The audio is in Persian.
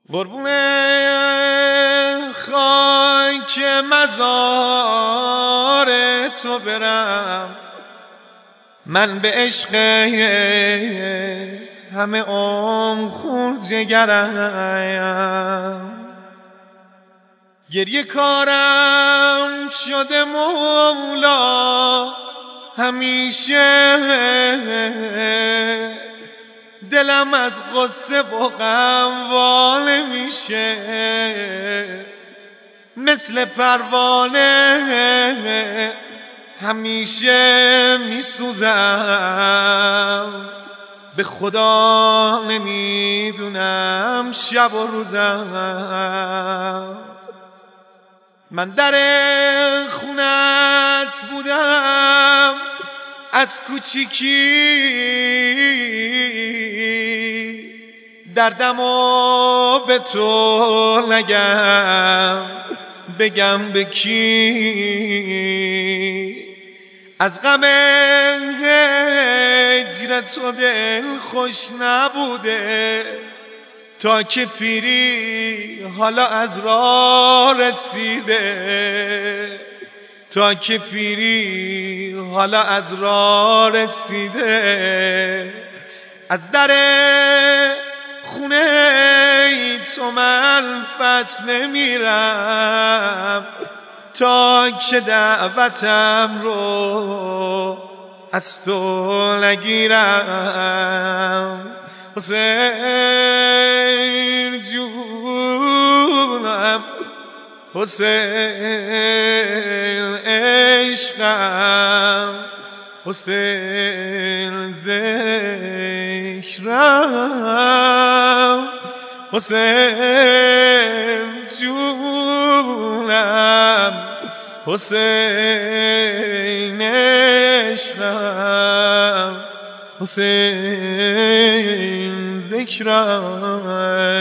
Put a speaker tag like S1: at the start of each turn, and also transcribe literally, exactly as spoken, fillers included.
S1: قربون خاک مزار تو برم، من به عشقت همه عمر خون جگرم. گریه کارم شده مولا همیشه، دلم از غصه و غم واله میشه، مثل پروانه همیشه میسوزم. به خدا نمیدونم شب و روزم. من در خونت بودم از کوچیکی، دردمو به تو نگم بگم به کی. از غم هجر تو دل خوش نبوده، تا که پیری حالا از راه رسیده، تا که پیری حالا از راه رسیده. از در خونه تو من پس نمیرم، تا که دعوتم رو از تو نگیرم. حسین جونم، حسین عشقم، حسین ذکرم، حسین جونم، حسین عشقم، حسین ذکرم.